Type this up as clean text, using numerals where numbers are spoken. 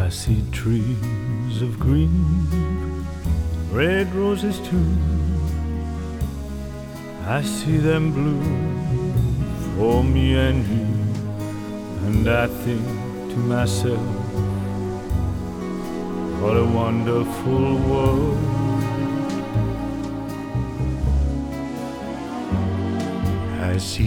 I see trees of green, red roses too. I see them bloom for me and you, and I think to myself, what a wonderful world. I see